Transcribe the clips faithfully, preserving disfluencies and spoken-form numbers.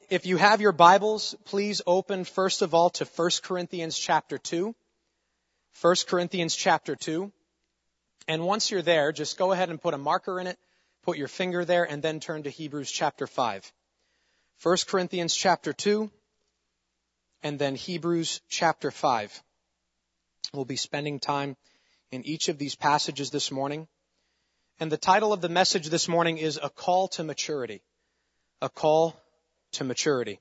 If you have your Bibles, please open first of all to First Corinthians chapter two. First Corinthians chapter two. And once you're there, just go ahead and put a marker in it, put your finger there, and then turn to Hebrews chapter five. First Corinthians chapter two, and then Hebrews chapter five. We'll be spending time in each of these passages this morning. And the title of the message this morning is A Call to Maturity. A Call to Maturity.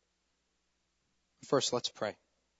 First, let's pray.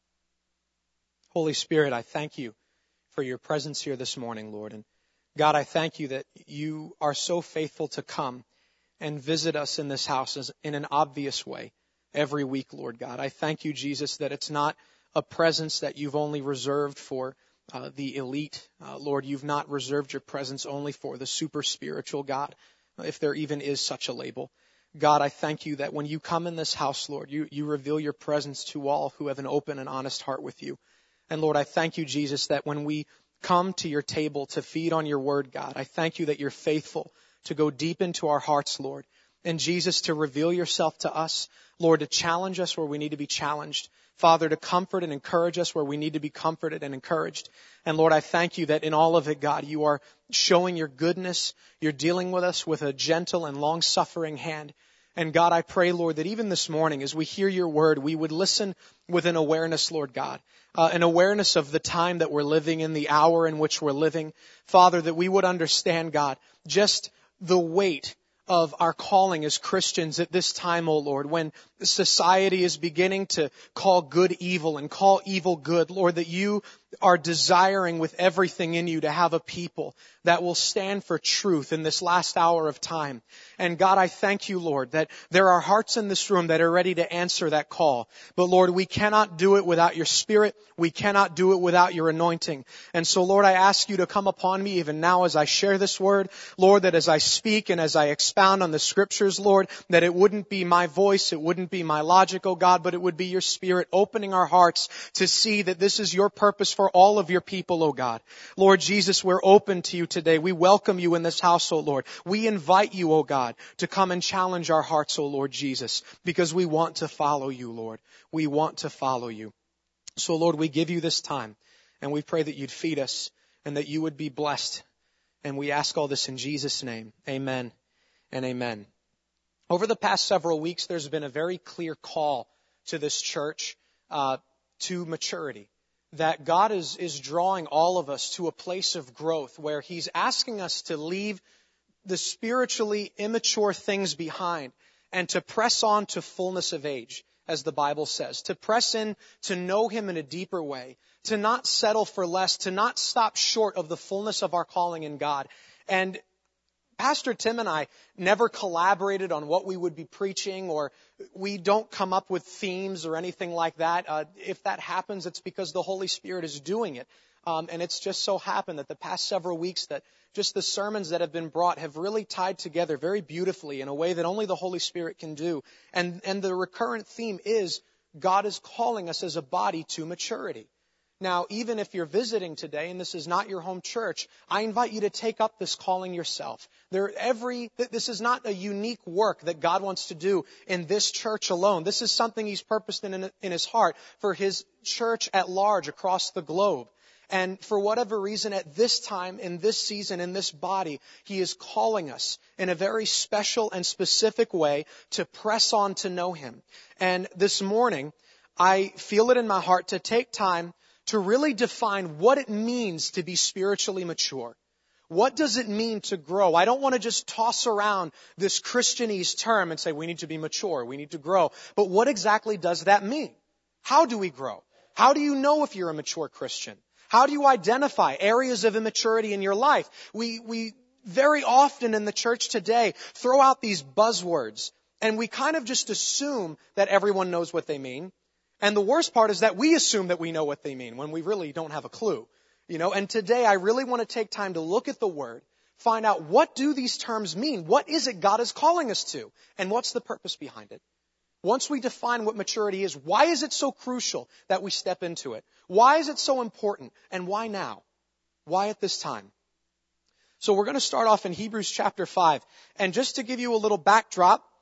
Holy Spirit, I thank you for your presence here this morning, Lord. And God, I thank you that you are so faithful to come and visit us in this house in an obvious way every week, Lord God. I thank you, Jesus, that it's not a presence that you've only reserved for uh, the elite. Uh, Lord, you've not reserved your presence only for the super spiritual, God, if there even is such a label. God, I thank you that when you come in this house, Lord, you, you reveal your presence to all who have an open and honest heart with you. And Lord, I thank you, Jesus, that when we come to your table to feed on your word, God, I thank you that you're faithful to go deep into our hearts, Lord. And Jesus, to reveal yourself to us, Lord, to challenge us where we need to be challenged. Father, to comfort and encourage us where we need to be comforted and encouraged. And Lord, I thank you that in all of it, God, you are showing your goodness. You're dealing with us with a gentle and long-suffering hand. And God, I pray, Lord, that even this morning, as we hear your word, we would listen with an awareness, Lord God, uh, an awareness of the time that we're living in, the hour in which we're living. Father, that we would understand, God, just the weight of our calling as Christians at this time, O Lord, when society is beginning to call good evil and call evil good, Lord, that you are desiring with everything in you to have a people that will stand for truth in this last hour of time. And God, I thank you, Lord, that there are hearts in this room that are ready to answer that call. But Lord, we cannot do it without your Spirit. We cannot do it without your anointing. And so, Lord, I ask you to come upon me even now as I share this word. Lord, that as I speak and as I expound on the scriptures, Lord, that it wouldn't be my voice, it wouldn't be my logic, oh God, but it would be your Spirit opening our hearts to see that this is your purpose for all of your people, oh God. Lord Jesus, we're open to you today. We welcome you in this house, oh Lord. We invite you, oh God, to come and challenge our hearts, oh Lord Jesus, because we want to follow you, Lord. We want to follow you. So Lord, we give you this time and we pray that you'd feed us and that you would be blessed. And we ask all this in Jesus' name. Amen and amen. Over the past several weeks, there's been a very clear call to this church uh, to maturity. That God is, is drawing all of us to a place of growth where He's asking us to leave the spiritually immature things behind and to press on to fullness of age, as the Bible says. To press in to know Him in a deeper way. To not settle for less. To not stop short of the fullness of our calling in God. And Pastor Tim and I never collaborated on what we would be preaching, or we don't come up with themes or anything like that. Uh, if that happens, it's because the Holy Spirit is doing it. Um, and it's just so happened that the past several weeks that just the sermons that have been brought have really tied together very beautifully in a way that only the Holy Spirit can do. And, and the recurrent theme is God is calling us as a body to maturity. Now, even if you're visiting today and this is not your home church, I invite you to take up this calling yourself. There, every, this is not a unique work that God wants to do in this church alone. This is something He's purposed in, in His heart for His church at large across the globe. And for whatever reason, at this time, in this season, in this body, He is calling us in a very special and specific way to press on to know Him. And this morning, I feel it in my heart to take time to really define what it means to be spiritually mature. What does it mean to grow? I don't want to just toss around this Christianese term and say we need to be mature, we need to grow. But what exactly does that mean? How do we grow? How do you know if you're a mature Christian? How do you identify areas of immaturity in your life? We, we very often in the church today throw out these buzzwords and we kind of just assume that everyone knows what they mean. And the worst part is that we assume that we know what they mean when we really don't have a clue. You know, and today I really want to take time to look at the Word, find out what do these terms mean? What is it God is calling us to? And what's the purpose behind it? Once we define what maturity is, why is it so crucial that we step into it? Why is it so important? And why now? Why at this time? So we're going to start off in Hebrews chapter five. And just to give you a little backdrop,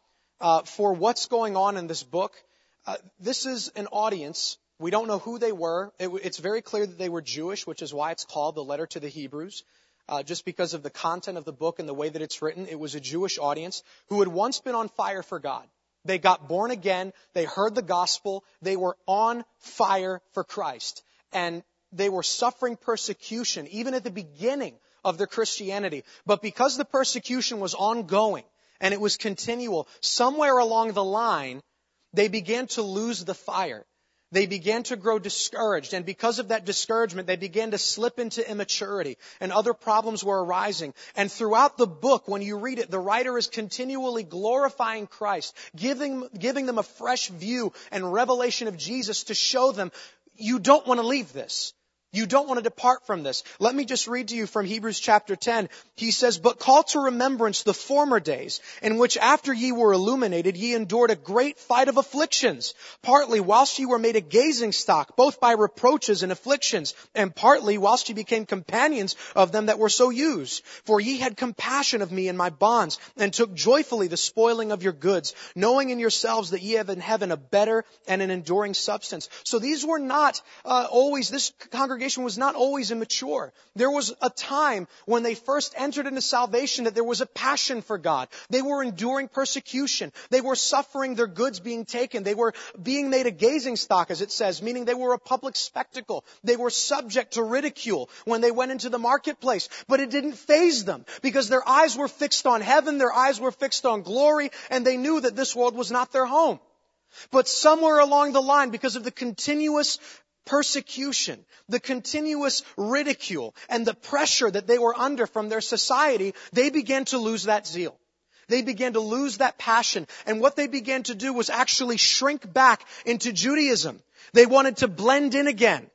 uh, for what's going on in this book. Uh, this is an audience. We don't know who they were. It, it's very clear that they were Jewish, which is why it's called the letter to the Hebrews. Uh, just because of the content of the book and the way that it's written, it was a Jewish audience who had once been on fire for God. They got born again. They heard the gospel. They were on fire for Christ. And they were suffering persecution, even at the beginning of their Christianity. But because the persecution was ongoing and it was continual, somewhere along the line, they began to lose the fire. They began to grow discouraged, and because of that discouragement, they began to slip into immaturity, and other problems were arising. And throughout the book, when you read it, the writer is continually glorifying Christ, giving, giving them a fresh view and revelation of Jesus to show them, you don't want to leave this. You don't want to depart from this. Let me just read to you from Hebrews chapter ten. He says, "But call to remembrance the former days, in which after ye were illuminated, ye endured a great fight of afflictions, partly whilst ye were made a gazing stock, both by reproaches and afflictions, and partly whilst ye became companions of them that were so used. For ye had compassion of me in my bonds, and took joyfully the spoiling of your goods, knowing in yourselves that ye have in heaven a better and an enduring substance." So these were not uh, always, this congregation was not always immature. There was a time when they first entered into salvation that there was a passion for God. They were enduring persecution. They were suffering their goods being taken. They were being made a gazing stock, as it says, meaning they were a public spectacle. They were subject to ridicule when they went into the marketplace. But it didn't faze them because their eyes were fixed on heaven. Their eyes were fixed on glory, and they knew that this world was not their home. But somewhere along the line, because of the continuous persecution, the continuous ridicule, and the pressure that they were under from their society, they began to lose that zeal. They began to lose that passion. And what they began to do was actually shrink back into Judaism. They wanted to blend in again.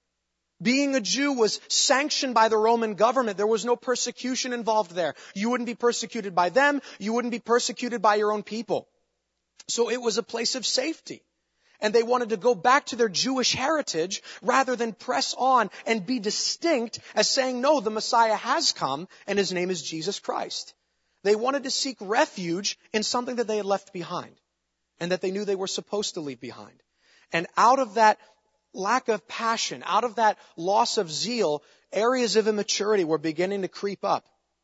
Being a Jew was sanctioned by the Roman government. There was no persecution involved there. You wouldn't be persecuted by them. You wouldn't be persecuted by your own people. So it was a place of safety. And they wanted to go back to their Jewish heritage rather than press on and be distinct as saying, no, the Messiah has come and his name is Jesus Christ. They wanted to seek refuge in something that they had left behind and that they knew they were supposed to leave behind. And out of that lack of passion, out of that loss of zeal, areas of immaturity were beginning to creep up.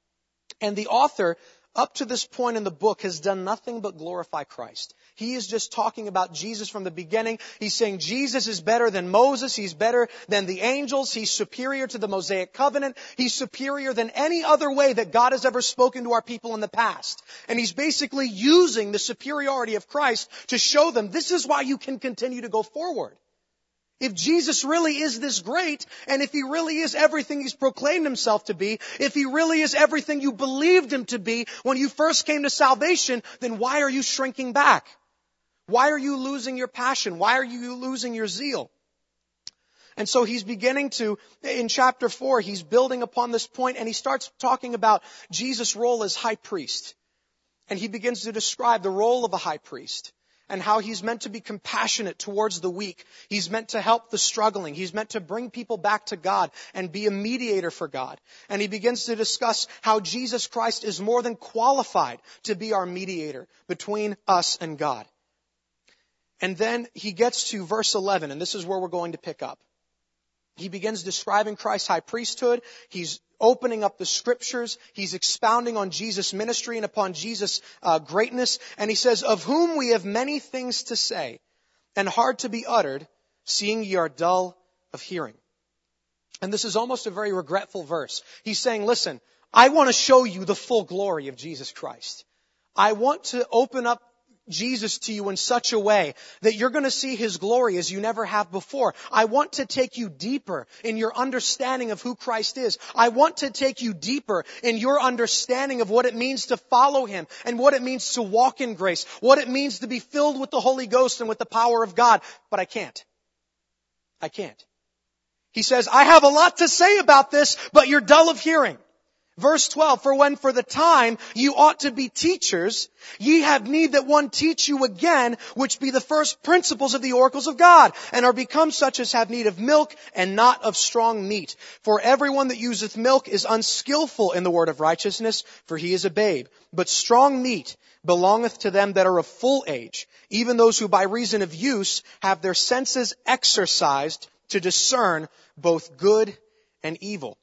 And the author, up to this point in the book, has done nothing but glorify Christ. He is just talking about Jesus from the beginning. He's saying Jesus is better than Moses. He's better than the angels. He's superior to the Mosaic covenant. He's superior than any other way that God has ever spoken to our people in the past. And he's basically using the superiority of Christ to show them this is why you can continue to go forward. If Jesus really is this great, and if he really is everything he's proclaimed himself to be, if he really is everything you believed him to be when you first came to salvation, then why are you shrinking back? Why are you losing your passion? Why are you losing your zeal? And so he's beginning to, in chapter four, he's building upon this point, and he starts talking about Jesus' role as high priest. And he begins to describe the role of a high priest and how he's meant to be compassionate towards the weak. He's meant to help the struggling. He's meant to bring people back to God and be a mediator for God. And he begins to discuss how Jesus Christ is more than qualified to be our mediator between us and God. And then he gets to verse eleven, and this is where we're going to pick up. He begins describing Christ's high priesthood. He's opening up the scriptures. He's expounding on Jesus' ministry and upon Jesus' uh, greatness. And he says, of whom we have many things to say and hard to be uttered, seeing ye are dull of hearing. And this is almost a very regretful verse. He's saying, listen, I want to show you the full glory of Jesus Christ. I want to open up Jesus to you in such a way that you're going to see his glory as you never have before. I want to take you deeper in your understanding of who Christ is. I want to take you deeper in your understanding of what it means to follow him and what it means to walk in grace, what it means to be filled with the Holy Ghost and with the power of God. But I can't. I can't. He says, I have a lot to say about this, but you're dull of hearing. Verse twelve, for when for the time you ought to be teachers, ye have need that one teach you again, which be the first principles of the oracles of God, and are become such as have need of milk and not of strong meat. For everyone that useth milk is unskillful in the word of righteousness, for he is a babe. But strong meat belongeth to them that are of full age, even those who by reason of use have their senses exercised to discern both good and evil.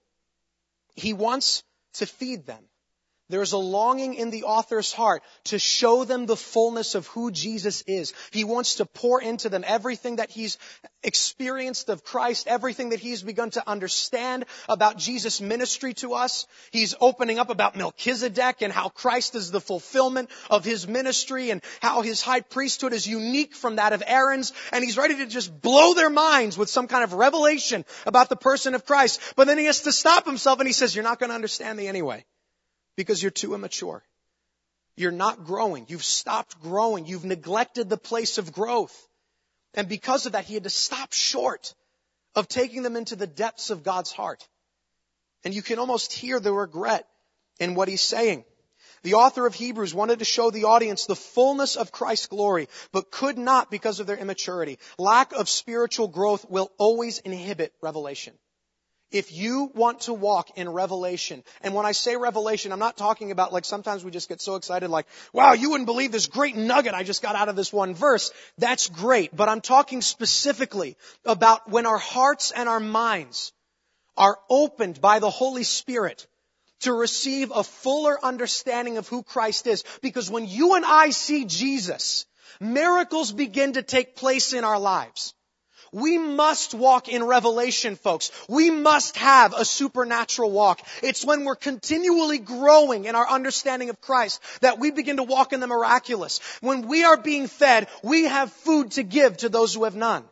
He wants to feed them. There's a longing in the author's heart to show them the fullness of who Jesus is. He wants to pour into them everything that he's experienced of Christ, everything that he's begun to understand about Jesus' ministry to us. He's opening up about Melchizedek and how Christ is the fulfillment of his ministry and how his high priesthood is unique from that of Aaron's. And he's ready to just blow their minds with some kind of revelation about the person of Christ. But then he has to stop himself and he says, you're not going to understand me anyway. Because you're too immature. You're not growing. You've stopped growing. You've neglected the place of growth. And because of that, he had to stop short of taking them into the depths of God's heart. And you can almost hear the regret in what he's saying. The author of Hebrews wanted to show the audience the fullness of Christ's glory, but could not because of their immaturity. Lack of spiritual growth will always inhibit revelation. If you want to walk in revelation, and when I say revelation, I'm not talking about like sometimes we just get so excited like, wow, you wouldn't believe this great nugget I just got out of this one verse. That's great. But I'm talking specifically about when our hearts and our minds are opened by the Holy Spirit to receive a fuller understanding of who Christ is. Because when you and I see Jesus, miracles begin to take place in our lives. We must walk in revelation, folks. We must have a supernatural walk. It's when we're continually growing in our understanding of Christ that we begin to walk in the miraculous. When we are being fed, we have food to give to those who have none.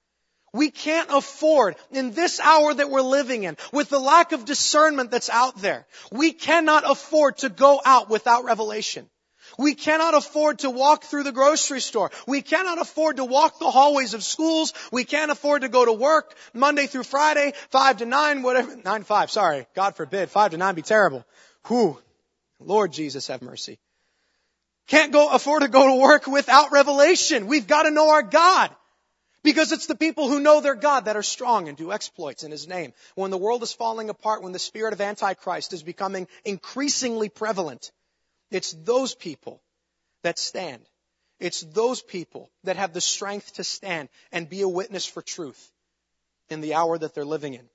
We can't afford, in this hour that we're living in, with the lack of discernment that's out there, we cannot afford to go out without revelation. We cannot afford to walk through the grocery store. We cannot afford to walk the hallways of schools. We can't afford to go to work Monday through Friday, five to nine, whatever, nine to five, sorry, God forbid, five to nine be terrible. Whew, Lord Jesus have mercy. Can't go afford to go to work without revelation. We've got to know our God. Because it's the people who know their God that are strong and do exploits in His name. When the world is falling apart, when the spirit of Antichrist is becoming increasingly prevalent, it's those people that stand. It's those people that have the strength to stand and be a witness for truth in the hour that they're living in.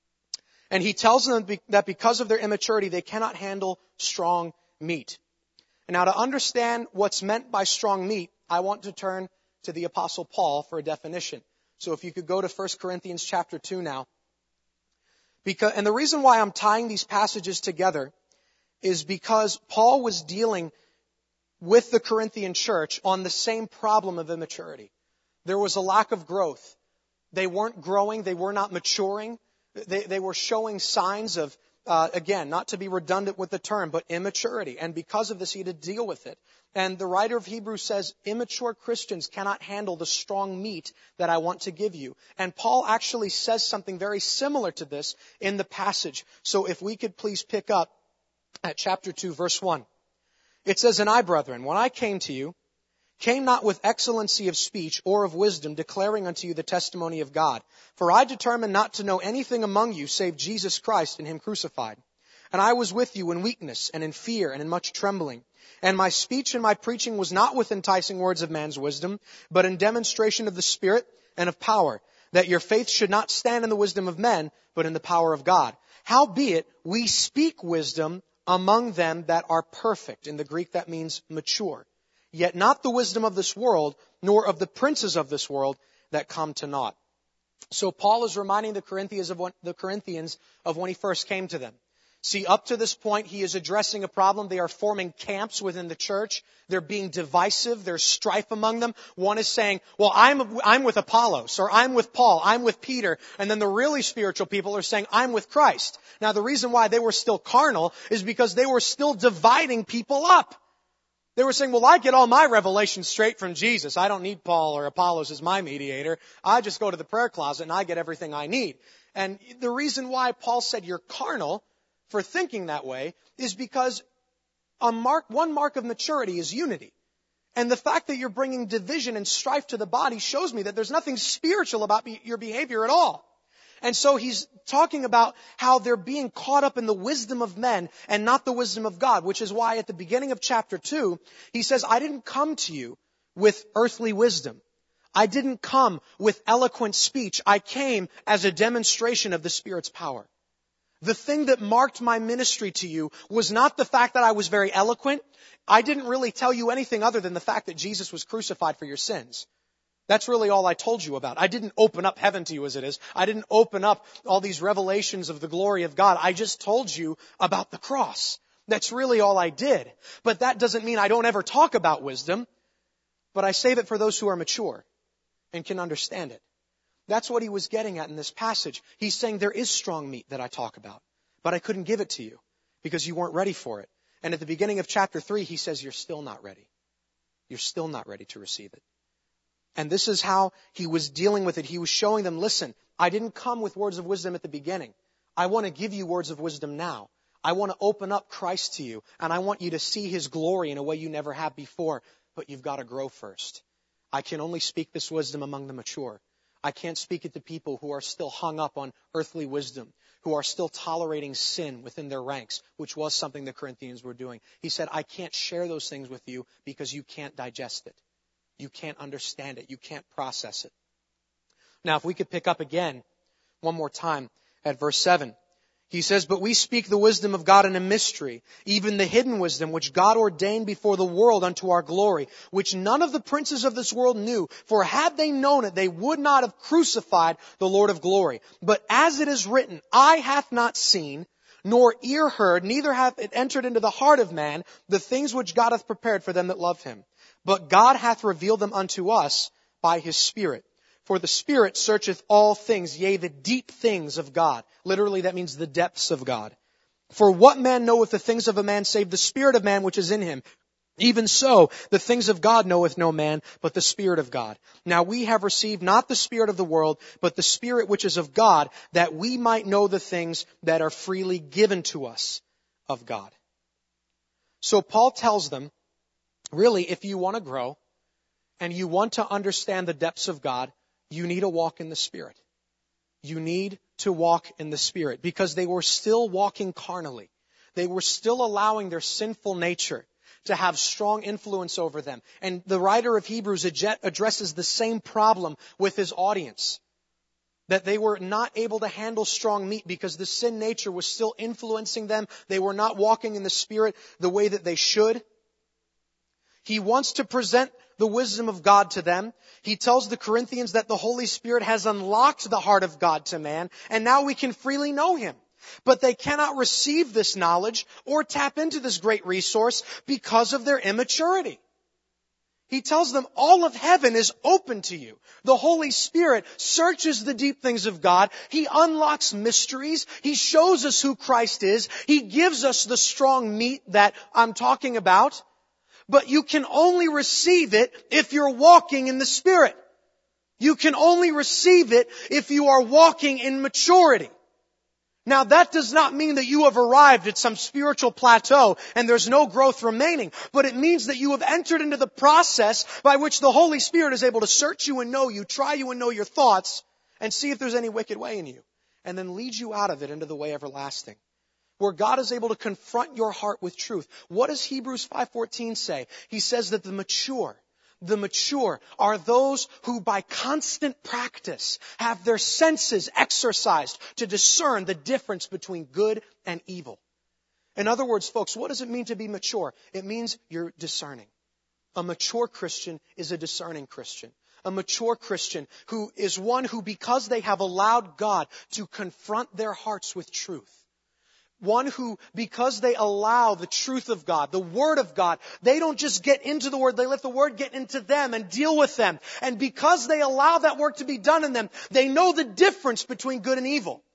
And he tells them that because of their immaturity, they cannot handle strong meat. And now to understand what's meant by strong meat, I want to turn to the Apostle Paul for a definition. So if you could go to First Corinthians chapter two now. Because, and the reason why I'm tying these passages together is because Paul was dealing with the Corinthian church on the same problem of immaturity. There was a lack of growth. They weren't growing. They were not maturing. They, they were showing signs of, uh, again, not to be redundant with the term, but immaturity. And because of this, he had to deal with it. And the writer of Hebrews says, immature Christians cannot handle the strong meat that I want to give you. And Paul actually says something very similar to this in the passage. So if we could please pick up at chapter two, verse one. It says, and I, brethren, when I came to you, came not with excellency of speech or of wisdom, declaring unto you the testimony of God. For I determined not to know anything among you save Jesus Christ and Him crucified. And I was with you in weakness and in fear and in much trembling. And my speech and my preaching was not with enticing words of man's wisdom, but in demonstration of the Spirit and of power, that your faith should not stand in the wisdom of men, but in the power of God. Howbeit, we speak wisdom among them that are perfect. In the Greek, that means mature. Yet not the wisdom of this world, nor of the princes of this world that come to naught. So Paul is reminding the Corinthians of when, the Corinthians of when he first came to them. See, up to this point, he is addressing a problem. They are forming camps within the church. They're being divisive. There's strife among them. One is saying, well, I'm, I'm with Apollos, or I'm with Paul, I'm with Peter. And then the really spiritual people are saying, I'm with Christ. Now, the reason why they were still carnal is because they were still dividing people up. They were saying, well, I get all my revelation straight from Jesus. I don't need Paul or Apollos as my mediator. I just go to the prayer closet and I get everything I need. And the reason why Paul said you're carnal, for thinking that way is because a mark, one mark of maturity is unity. And the fact that you're bringing division and strife to the body shows me that there's nothing spiritual about be, your behavior at all. And so he's talking about how they're being caught up in the wisdom of men and not the wisdom of God, which is why at the beginning of chapter two, he says, I didn't come to you with earthly wisdom. I didn't come with eloquent speech. I came as a demonstration of the Spirit's power. The thing that marked my ministry to you was not the fact that I was very eloquent. I didn't really tell you anything other than the fact that Jesus was crucified for your sins. That's really all I told you about. I didn't open up heaven to you as it is. I didn't open up all these revelations of the glory of God. I just told you about the cross. That's really all I did. But that doesn't mean I don't ever talk about wisdom, but I save it for those who are mature and can understand it. That's what he was getting at in this passage. He's saying there is strong meat that I talk about, but I couldn't give it to you because you weren't ready for it. And at the beginning of chapter three, he says, you're still not ready. You're still not ready to receive it. And this is how he was dealing with it. He was showing them, listen, I didn't come with words of wisdom at the beginning. I want to give you words of wisdom now. I want to open up Christ to you, and I want you to see his glory in a way you never have before, but you've got to grow first. I can only speak this wisdom among the mature. I can't speak it to people who are still hung up on earthly wisdom, who are still tolerating sin within their ranks, which was something the Corinthians were doing. He said, I can't share those things with you because you can't digest it. You can't understand it. You can't process it. Now, if we could pick up again one more time at verse seven. He says, but we speak the wisdom of God in a mystery, even the hidden wisdom which God ordained before the world unto our glory, which none of the princes of this world knew. For had they known it, they would not have crucified the Lord of glory. But as it is written, eye hath not seen, nor ear heard, neither hath it entered into the heart of man, the things which God hath prepared for them that love him. But God hath revealed them unto us by his Spirit. For the Spirit searcheth all things, yea, the deep things of God. Literally, that means the depths of God. For what man knoweth the things of a man save the spirit of man which is in him? Even so, the things of God knoweth no man, but the Spirit of God. Now we have received not the spirit of the world, but the Spirit which is of God, that we might know the things that are freely given to us of God. So Paul tells them, really, if you want to grow and you want to understand the depths of God, you need to walk in the Spirit. You need to walk in the Spirit because they were still walking carnally. They were still allowing their sinful nature to have strong influence over them. And the writer of Hebrews addresses the same problem with his audience. That they were not able to handle strong meat because the sin nature was still influencing them. They were not walking in the Spirit the way that they should. He wants to present the wisdom of God to them. He tells the Corinthians that the Holy Spirit has unlocked the heart of God to man, and now we can freely know him. But they cannot receive this knowledge or tap into this great resource because of their immaturity. He tells them all of heaven is open to you. The Holy Spirit searches the deep things of God. He unlocks mysteries. He shows us who Christ is. He gives us the strong meat that I'm talking about. But you can only receive it if you're walking in the Spirit. You can only receive it if you are walking in maturity. Now that does not mean that you have arrived at some spiritual plateau and there's no growth remaining, but it means that you have entered into the process by which the Holy Spirit is able to search you and know you, try you and know your thoughts, and see if there's any wicked way in you, and then lead you out of it into the way everlasting, where God is able to confront your heart with truth. What does Hebrews five fourteen say? He says that the mature, the mature are those who by constant practice have their senses exercised to discern the difference between good and evil. In other words, folks, what does it mean to be mature? It means you're discerning. A mature Christian is a discerning Christian. A mature Christian who is one who, because they have allowed God to confront their hearts with truth, one who, because they allow the truth of God, the Word of God, they don't just get into the Word, they let the Word get into them and deal with them. And because they allow that work to be done in them, they know the difference between good and evil.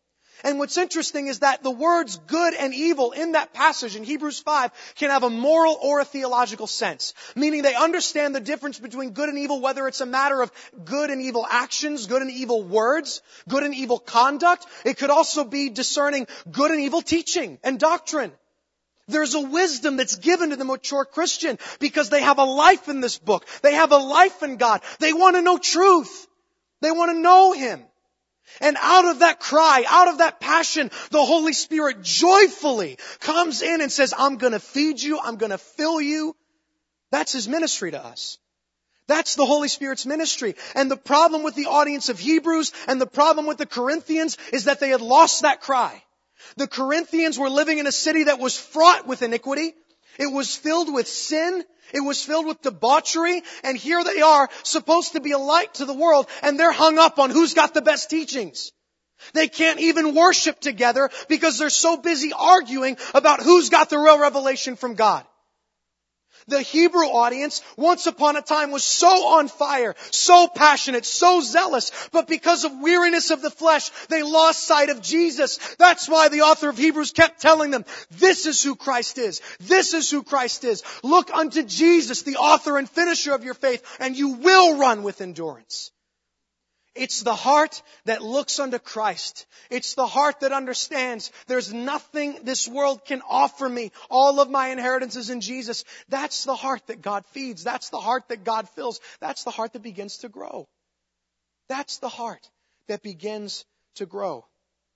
And what's interesting is that the words good and evil in that passage in Hebrews five can have a moral or a theological sense. Meaning they understand the difference between good and evil, whether it's a matter of good and evil actions, good and evil words, good and evil conduct. It could also be discerning good and evil teaching and doctrine. There's a wisdom that's given to the mature Christian because they have a life in this book. They have a life in God. They want to know truth. They want to know Him. And out of that cry, out of that passion, the Holy Spirit joyfully comes in and says, I'm going to feed you. I'm going to fill you. That's His ministry to us. That's the Holy Spirit's ministry. And the problem with the audience of Hebrews and the problem with the Corinthians is that they had lost that cry. The Corinthians were living in a city that was fraught with iniquity. It was filled with sin. It was filled with debauchery. And here they are, supposed to be a light to the world, and they're hung up on who's got the best teachings. They can't even worship together because they're so busy arguing about who's got the real revelation from God. The Hebrew audience, once upon a time, was so on fire, so passionate, so zealous, but because of weariness of the flesh, they lost sight of Jesus. That's why the author of Hebrews kept telling them, this is who Christ is. This is who Christ is. Look unto Jesus, the author and finisher of your faith, and you will run with endurance. It's the heart that looks unto Christ. It's the heart that understands there's nothing this world can offer me. All of my inheritance is in Jesus. That's the heart that God feeds. That's the heart that God fills. That's the heart that begins to grow. That's the heart that begins to grow.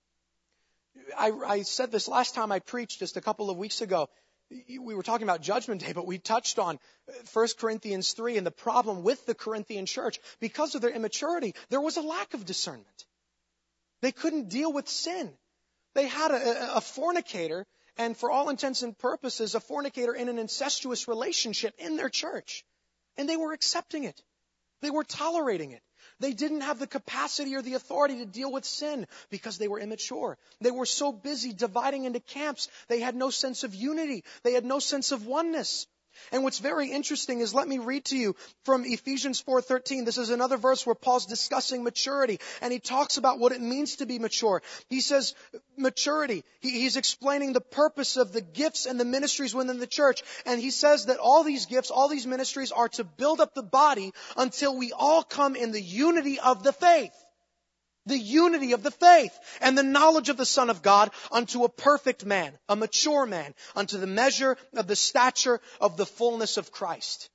I, I said this last time I preached just a couple of weeks ago. We were talking about Judgment Day, but we touched on First Corinthians three and the problem with the Corinthian church. Because of their immaturity, there was a lack of discernment. They couldn't deal with sin. They had a, a fornicator, and for all intents and purposes, a fornicator in an incestuous relationship in their church. And they were accepting it. They were tolerating it. They didn't have the capacity or the authority to deal with sin because they were immature. They were so busy dividing into camps. They had no sense of unity. They had no sense of oneness. And what's very interesting is, let me read to you from Ephesians four thirteen. This is another verse where Paul's discussing maturity, and he talks about what it means to be mature. He says maturity. He, he's explaining the purpose of the gifts and the ministries within the church. And he says that all these gifts, all these ministries are to build up the body until we all come in the unity of the faith. The unity of the faith and the knowledge of the Son of God unto a perfect man, a mature man, unto the measure of the stature of the fullness of Christ.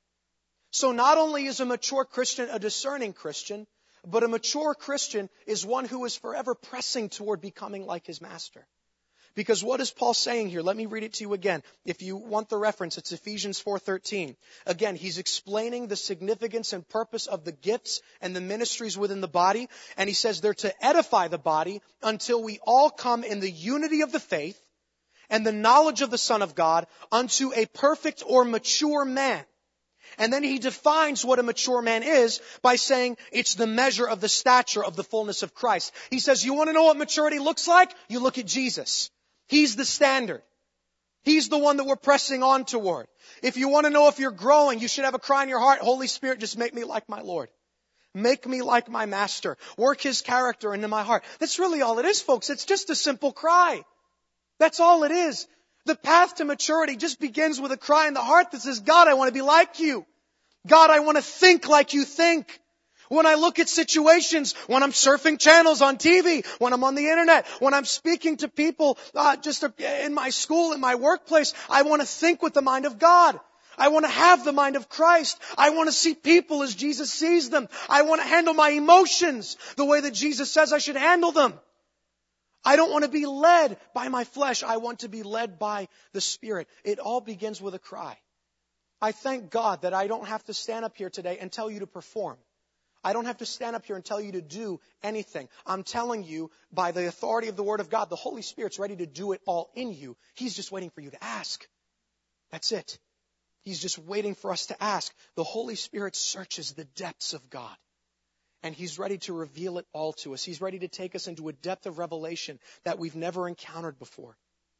So not only is a mature Christian a discerning Christian, but a mature Christian is one who is forever pressing toward becoming like his master. Because what is Paul saying here? Let me read it to you again. If you want the reference, it's Ephesians four thirteen. Again, he's explaining the significance and purpose of the gifts and the ministries within the body. And he says they're to edify the body until we all come in the unity of the faith and the knowledge of the Son of God unto a perfect or mature man. And then he defines what a mature man is by saying it's the measure of the stature of the fullness of Christ. He says, you want to know what maturity looks like? You look at Jesus. He's the standard. He's the one that we're pressing on toward. If you want to know if you're growing, you should have a cry in your heart, Holy Spirit, just make me like my Lord. Make me like my Master. Work His character into my heart. That's really all it is, folks. It's just a simple cry. That's all it is. The path to maturity just begins with a cry in the heart that says, God, I want to be like you. God, I want to think like you think. When I look at situations, when I'm surfing channels on T V, when I'm on the internet, when I'm speaking to people uh, just in my school, in my workplace, I want to think with the mind of God. I want to have the mind of Christ. I want to see people as Jesus sees them. I want to handle my emotions the way that Jesus says I should handle them. I don't want to be led by my flesh. I want to be led by the Spirit. It all begins with a cry. I thank God that I don't have to stand up here today and tell you to perform. I don't have to stand up here and tell you to do anything. I'm telling you, by the authority of the Word of God, the Holy Spirit's ready to do it all in you. He's just waiting for you to ask. That's it. He's just waiting for us to ask. The Holy Spirit searches the depths of God. And He's ready to reveal it all to us. He's ready to take us into a depth of revelation that we've never encountered before.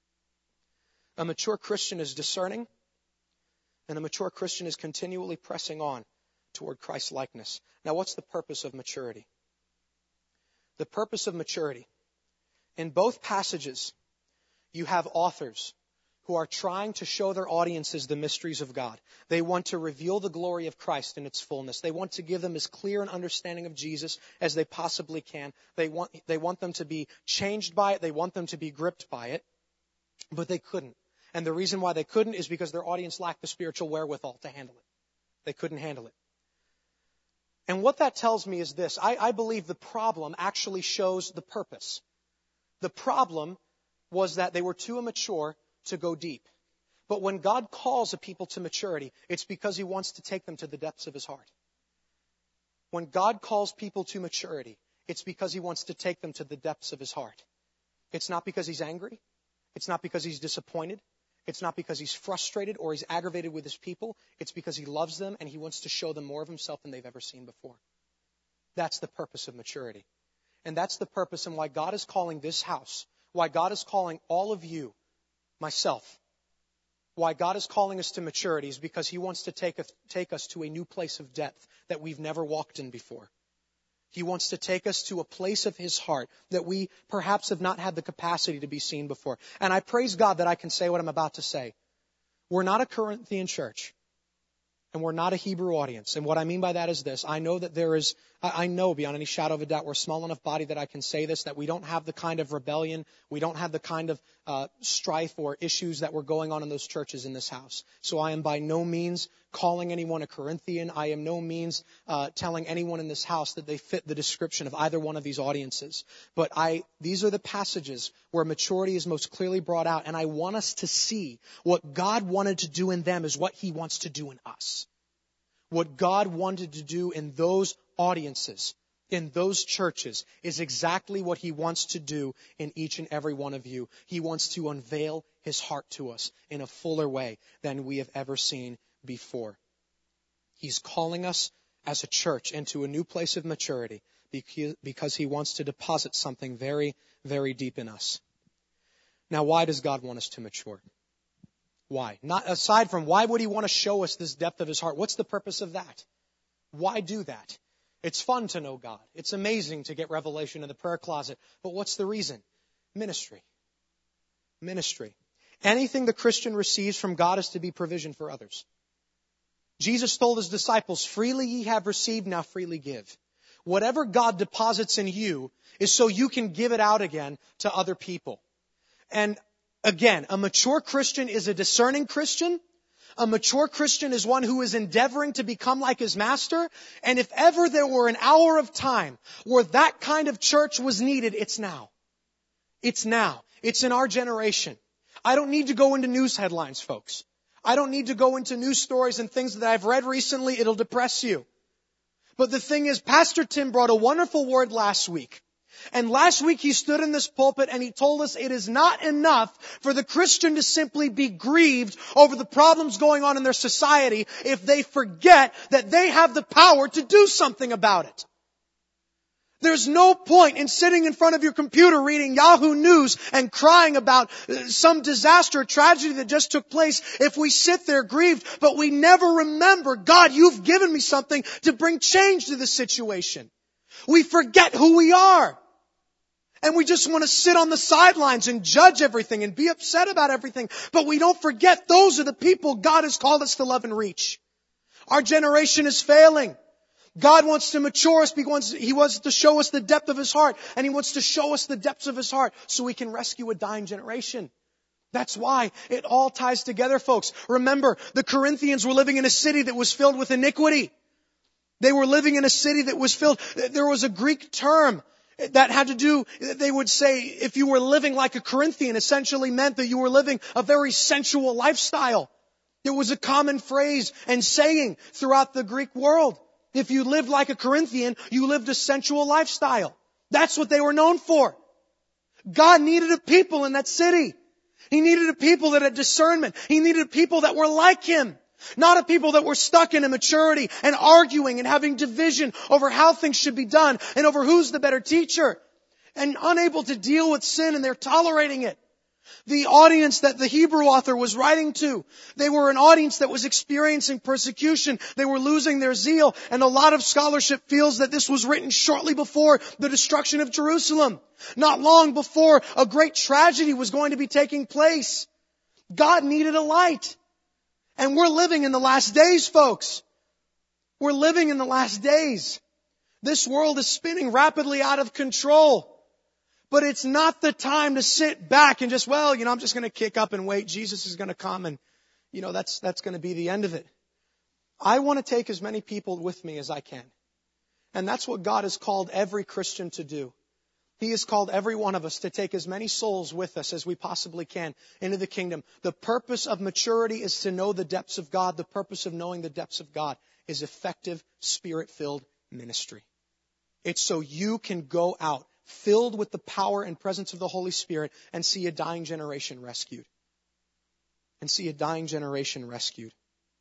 A mature Christian is discerning, and a mature Christian is continually pressing on toward Christ's likeness. Now, what's the purpose of maturity? The purpose of maturity In both passages, you have authors who are trying to show their audiences the mysteries of God. They want to reveal the glory of Christ in its fullness. They want to give them as clear an understanding of Jesus as they possibly can. They want, they want them to be changed by it. They want them to be gripped by it. But they couldn't. And the reason why they couldn't is because their audience lacked the spiritual wherewithal to handle it. They couldn't handle it. And what that tells me is this. I, I believe the problem actually shows the purpose. The problem was that they were too immature to go deep. But when God calls a people to maturity, it's because He wants to take them to the depths of His heart. When God calls people to maturity, it's because He wants to take them to the depths of His heart. It's not because He's angry. It's not because He's disappointed. It's not because He's frustrated or He's aggravated with His people. It's because He loves them and He wants to show them more of Himself than they've ever seen before. That's the purpose of maturity. And that's the purpose and why God is calling this house, why God is calling all of you, myself, why God is calling us to maturity is because He wants to take us, take us to a new place of depth that we've never walked in before. He wants to take us to a place of His heart that we perhaps have not had the capacity to be seen before. And I praise God that I can say what I'm about to say. We're not a Corinthian church. And we're not a Hebrew audience. And what I mean by that is this. I know that there is, I know beyond any shadow of a doubt, we're a small enough body that I can say this, that we don't have the kind of rebellion, we don't have the kind of uh, strife or issues that were going on in those churches in this house. So I am by no means calling anyone a Corinthian. I am no means uh, telling anyone in this house that they fit the description of either one of these audiences. But I, these are the passages where maturity is most clearly brought out. And I want us to see what God wanted to do in them is what He wants to do in us. What God wanted to do in those audiences, in those churches, is exactly what He wants to do in each and every one of you. He wants to unveil His heart to us in a fuller way than we have ever seen before. He's calling us as a church into a new place of maturity because He wants to deposit something very, very deep in us. Now, why does God want us to mature? Why? Not aside from why would He want to show us this depth of His heart? What's the purpose of that? Why do that? It's fun to know God. It's amazing to get revelation in the prayer closet. But what's the reason? Ministry. Ministry. Anything the Christian receives from God is to be provision for others. Jesus told His disciples, freely ye have received, now freely give. Whatever God deposits in you is so you can give it out again to other people. And again, a mature Christian is a discerning Christian. A mature Christian is one who is endeavoring to become like his master. And if ever there were an hour of time where that kind of church was needed, it's now. It's now. It's in our generation. I don't need to go into news headlines, folks. I don't need to go into news stories and things that I've read recently. It'll depress you. But the thing is, Pastor Tim brought a wonderful word last week. And last week he stood in this pulpit and he told us it is not enough for the Christian to simply be grieved over the problems going on in their society if they forget that they have the power to do something about it. There's no point in sitting in front of your computer reading Yahoo News and crying about some disaster or tragedy that just took place if we sit there grieved, but we never remember, God, you've given me something to bring change to the situation. We forget who we are. And we just want to sit on the sidelines and judge everything and be upset about everything. But we don't forget those are the people God has called us to love and reach. Our generation is failing. God wants to mature us because He wants to show us the depth of His heart. And He wants to show us the depths of His heart so we can rescue a dying generation. That's why it all ties together, folks. Remember, the Corinthians were living in a city that was filled with iniquity. They were living in a city that was filled. There was a Greek term that had to do, they would say, if you were living like a Corinthian, essentially meant that you were living a very sensual lifestyle. It was a common phrase and saying throughout the Greek world. If you lived like a Corinthian, you lived a sensual lifestyle. That's what they were known for. God needed a people in that city. He needed a people that had discernment. He needed a people that were like Him. Not a people that were stuck in immaturity and arguing and having division over how things should be done and over who's the better teacher and unable to deal with sin and they're tolerating it. The audience that the Hebrew author was writing to, they were an audience that was experiencing persecution. They were losing their zeal. And a lot of scholarship feels that this was written shortly before the destruction of Jerusalem. Not long before a great tragedy was going to be taking place. God needed a light. And we're living in the last days, folks. We're living in the last days. This world is spinning rapidly out of control. But it's not the time to sit back and just, well, you know, I'm just going to kick up and wait. Jesus is going to come and, you know, that's, that's going to be the end of it. I want to take as many people with me as I can. And that's what God has called every Christian to do. He has called every one of us to take as many souls with us as we possibly can into the kingdom. The purpose of maturity is to know the depths of God. The purpose of knowing the depths of God is effective, Spirit-filled ministry. It's so you can go out filled with the power and presence of the Holy Spirit and see a dying generation rescued. And see a dying generation rescued.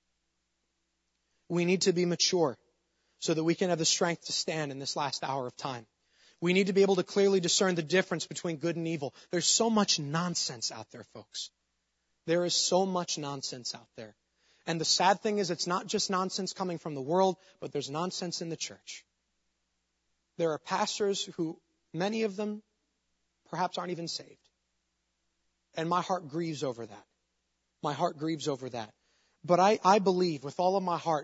We need to be mature so that we can have the strength to stand in this last hour of time. We need to be able to clearly discern the difference between good and evil. There's so much nonsense out there, folks. There is so much nonsense out there. And the sad thing is it's not just nonsense coming from the world, but there's nonsense in the church. There are pastors who, many of them, perhaps aren't even saved. And my heart grieves over that. My heart grieves over that. But I, I believe with all of my heart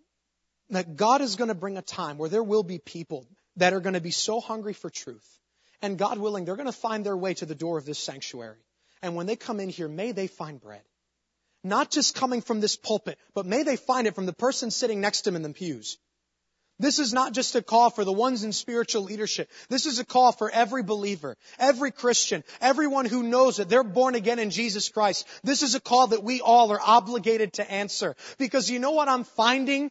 that God is going to bring a time where there will be people that are going to be so hungry for truth. And God willing, they're going to find their way to the door of this sanctuary. And when they come in here, may they find bread. Not just coming from this pulpit, but may they find it from the person sitting next to them in the pews. This is not just a call for the ones in spiritual leadership. This is a call for every believer, every Christian, everyone who knows that they're born again in Jesus Christ. This is a call that we all are obligated to answer. Because you know what I'm finding?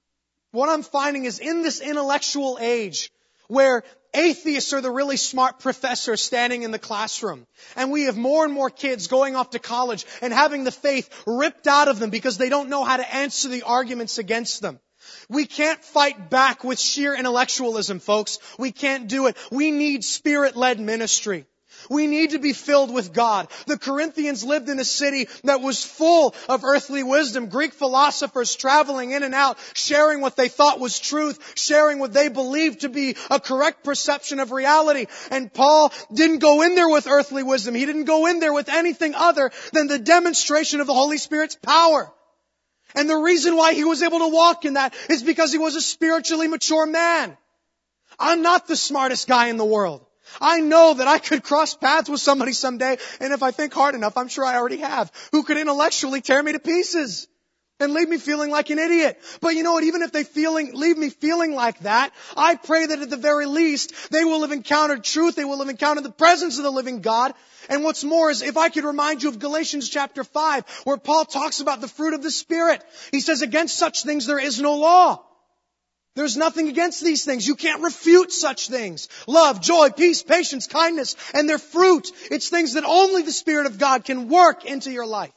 What I'm finding is in this intellectual age where atheists are the really smart professors standing in the classroom. And we have more and more kids going off to college and having the faith ripped out of them because they don't know how to answer the arguments against them. We can't fight back with sheer intellectualism, folks. We can't do it. We need Spirit-led ministry. We need to be filled with God. The Corinthians lived in a city that was full of earthly wisdom. Greek philosophers traveling in and out, sharing what they thought was truth, sharing what they believed to be a correct perception of reality. And Paul didn't go in there with earthly wisdom. He didn't go in there with anything other than the demonstration of the Holy Spirit's power. And the reason why he was able to walk in that is because he was a spiritually mature man. I'm not the smartest guy in the world. I know that I could cross paths with somebody someday, and if I think hard enough, I'm sure I already have, who could intellectually tear me to pieces and leave me feeling like an idiot. But you know what? Even if they feeling, leave me feeling like that, I pray that at the very least, they will have encountered truth. They will have encountered the presence of the living God. And what's more is if I could remind you of Galatians chapter five, where Paul talks about the fruit of the Spirit. He says, against such things there is no law. There's nothing against these things. You can't refute such things. Love, joy, peace, patience, kindness, and their fruit. It's things that only the Spirit of God can work into your life.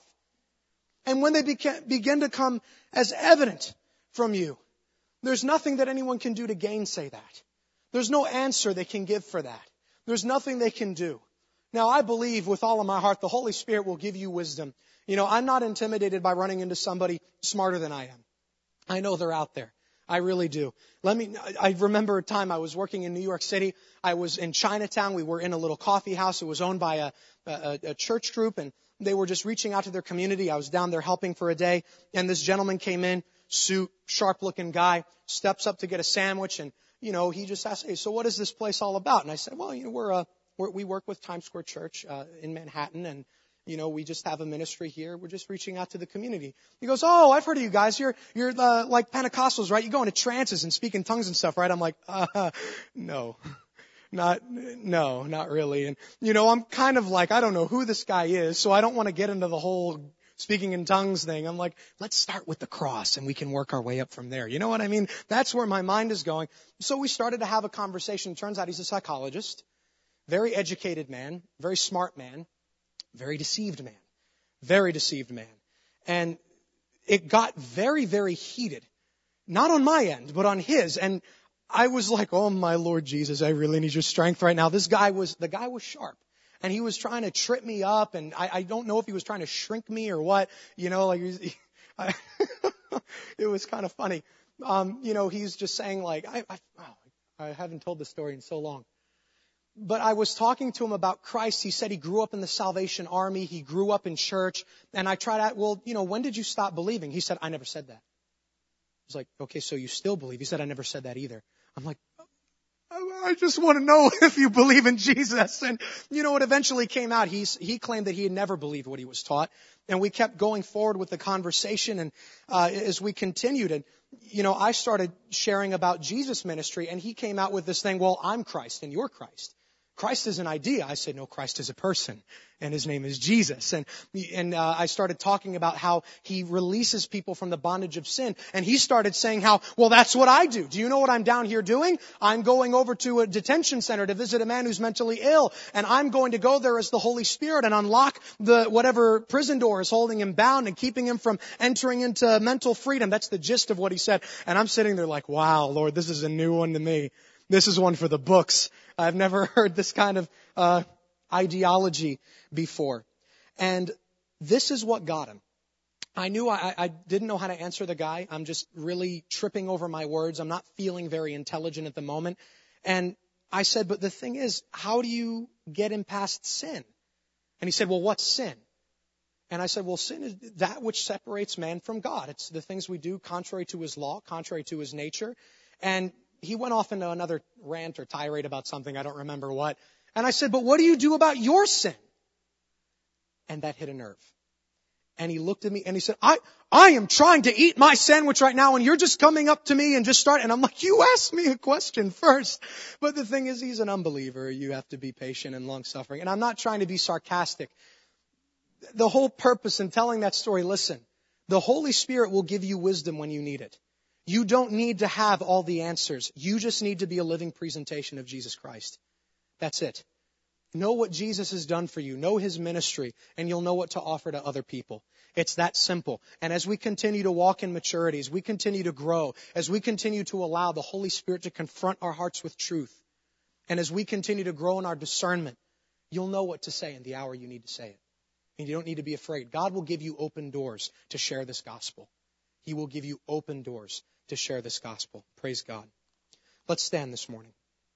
And when they beca- begin to come as evident from you, there's nothing that anyone can do to gainsay that. There's no answer they can give for that. There's nothing they can do. Now, I believe with all of my heart the Holy Spirit will give you wisdom. You know, I'm not intimidated by running into somebody smarter than I am. I know they're out there. I really do. Let me, I remember a time I was working in New York City. I was in Chinatown. We were in a little coffee house. It was owned by a, a, a church group, and they were just reaching out to their community. I was down there helping for a day, and this gentleman came in, suit, sharp-looking guy, steps up to get a sandwich, and, you know, he just asked, hey, so what is this place all about? And I said, well, you know, we're, uh, we're we work with Times Square Church uh, in Manhattan, and you know, we just have a ministry here. We're just reaching out to the community. He goes, oh, I've heard of you guys. You're, you're, uh, like Pentecostals, right? You go into trances and speak in tongues and stuff, right? I'm like, uh, no, not, no, not really. And, you know, I'm kind of like, I don't know who this guy is, so I don't want to get into the whole speaking in tongues thing. I'm like, let's start with the cross and we can work our way up from there. You know what I mean? That's where my mind is going. So we started to have a conversation. Turns out he's a psychologist, very educated man, very smart man. Very deceived man. Very deceived man. And it got very, very heated. Not on my end, but on his. And I was like, oh my Lord Jesus, I really need your strength right now. This guy was, the guy was sharp. and he was trying to trip me up, and I, I don't know if he was trying to shrink me or what, you know, like, he was, he, I, it was kind of funny. Um, you know, he's just saying like, I, I, oh, I haven't told this story in so long. But I was talking to him about Christ. He said he grew up in the Salvation Army. He grew up in church. And I tried out, well, you know, when did you stop believing? He said, I never said that. I was like, okay, so you still believe? He said, I never said that either. I'm like, I just want to know if you believe in Jesus. And, you know, it eventually came out. He's, he claimed that he had never believed what he was taught. And we kept going forward with the conversation. And uh, as we continued, and, you know, I started sharing about Jesus' ministry. And he came out with this thing, well, I'm Christ and you're Christ. Christ is an idea. I said, no, Christ is a person, and his name is Jesus. And and uh, I started talking about how he releases people from the bondage of sin. And he started saying how, well, that's what I do. Do you know what I'm down here doing? I'm going over to a detention center to visit a man who's mentally ill. And I'm going to go there as the Holy Spirit and unlock the whatever prison door is holding him bound and keeping him from entering into mental freedom. That's the gist of what he said. And I'm sitting there like, wow, Lord, this is a new one to me. This is one for the books. I've never heard this kind of uh, ideology before. And this is what got him. I knew I, I didn't know how to answer the guy. I'm just really tripping over my words. I'm not feeling very intelligent at the moment. And I said, but the thing is, how do you get him past sin? And he said, well, what's sin? And I said, well, sin is that which separates man from God. It's the things we do contrary to his law, contrary to his nature. And he went off into another rant or tirade about something. I don't remember what. And I said, but what do you do about your sin? And that hit a nerve. And he looked at me and he said, I, I am trying to eat my sandwich right now and you're just coming up to me and just start. And I'm like, you asked me a question first. But the thing is, he's an unbeliever. You have to be patient and long suffering. And I'm not trying to be sarcastic. The whole purpose in telling that story, listen, the Holy Spirit will give you wisdom when you need it. You don't need to have all the answers. You just need to be a living presentation of Jesus Christ. That's it. Know what Jesus has done for you. Know his ministry, and you'll know what to offer to other people. It's that simple. And as we continue to walk in maturity, as we continue to grow, as we continue to allow the Holy Spirit to confront our hearts with truth, and as we continue to grow in our discernment, you'll know what to say in the hour you need to say it. And you don't need to be afraid. God will give you open doors to share this gospel. He will give you open doors to share this gospel. Praise God. Let's stand this morning.